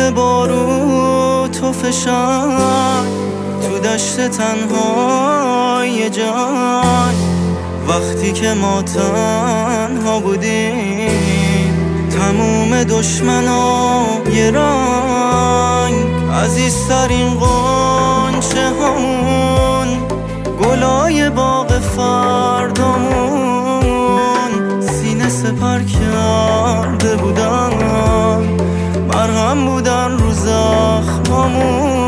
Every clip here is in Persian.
بارو تو فشان تو دشت تنهای جان، وقتی که ما تنها بودیم تموم دشمنا یه رنگ، عزیزترین غنچه همون گلای باغ فردامون سینه سپر کرده بودن، مرهم بودن رو زخمامون.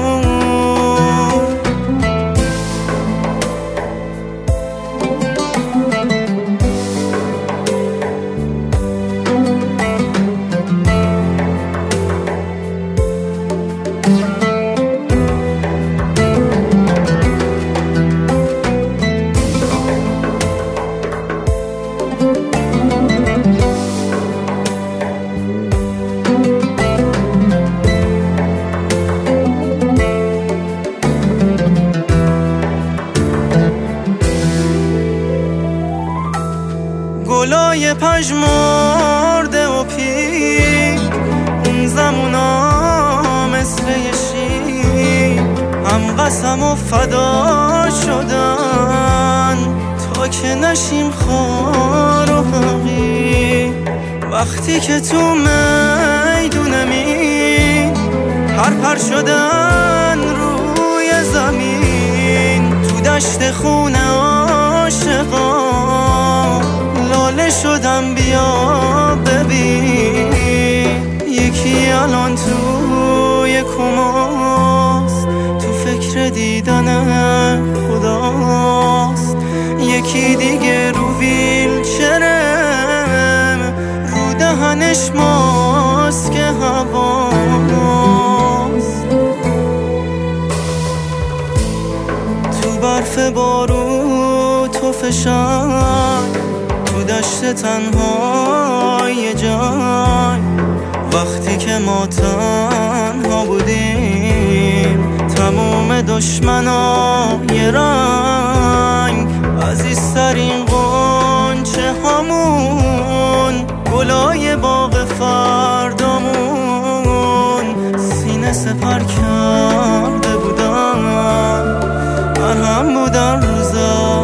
گلای پژمرده و پیر اون زمونا مثل یه شیر هم قسم و فدا شدن تا که نشیم خار و حقیر. وقتی که تو میدونمی پر شدن روی زمین تو دشت خونه عاشقان لاله شدم، بیا ببین یکی الان توی کماست تو فکر دیدن خداست، یکی دیگه رو ویلچرم رو دهنش ماسک هواست، تو برف بارو تو فشان تو دشت تنهای جان، وقتی که ما تنها بودیم تموم دشمنا یه رنگ، عزیزترین غنچه همون گلای باغ فردامون سینه سپر کرده بودن، مرهم بودن رو